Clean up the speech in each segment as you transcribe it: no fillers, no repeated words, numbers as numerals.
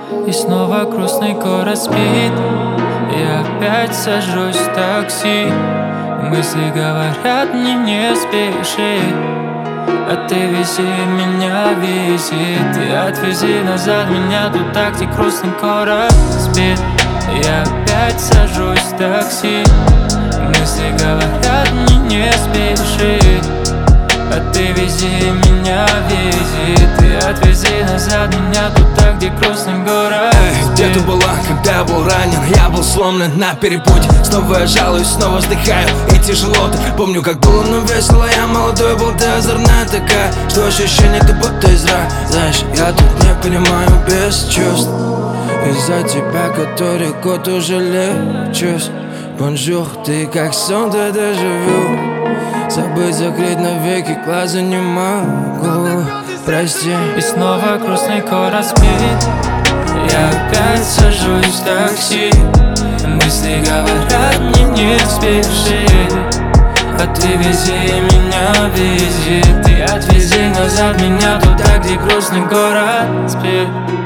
И снова грустный город спит. Я опять сажусь в такси. Мысли говорят мне не спеши, а ты вези меня, вези. Ты отвези назад меня туда, где грустный город спит. Я опять сажусь в такси. Мысли говорят мне не спеши, а ты вези меня, вези. Ты отвези назад меня туда, где грустный город спит. Где ты была, когда я был ранен? Я был сломлен на перепуте. Снова я жалуюсь, снова вздыхаю, и тяжело. Ты помню, как было, но весело. Я молодой был, ты озорная такая, что ощущение, ты будто из рая. Знаешь, я тут не понимаю без чувств. Из-за тебя, который год уже лечусь. Бонжур, ты как сон, ты дежавю. Забыть закрыть навеки, глаза не могу. Прости. И снова грустный город спит. Я опять сажусь в такси. Мысли говорят мне не спеши, а ты вези меня, вези. Ты отвези назад меня туда, где грустный город спит.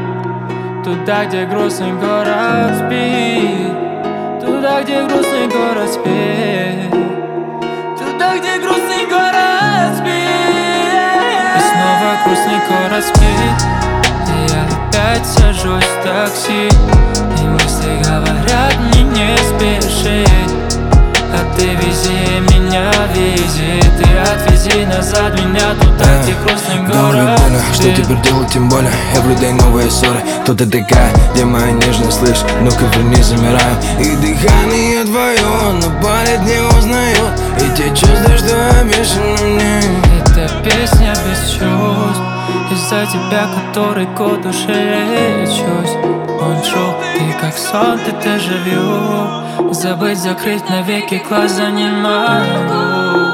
Туда, где грустный город спит. Туда, где грустный город спит. Туда, где грустный город спит. И снова грустный город спит. И я опять сажусь в такси. И мысли говорят мне не спеши, а ты вези меня, вези. Ты отвези назад меня туда, где грустный город спит. Что теперь делать, тем более everyday новые ссоры. Кто ты такая, где моя нежность, слышь? Ну-ка верни, замираю. И дыхание твое, оно болит, не узнает. И те чувства, что обещаны мне. Это песня без чувств. Из-за тебя, который год уже лечусь. Бонжур, ты как сон, ты дежавю. Забыть закрыть навеки глаза не могу.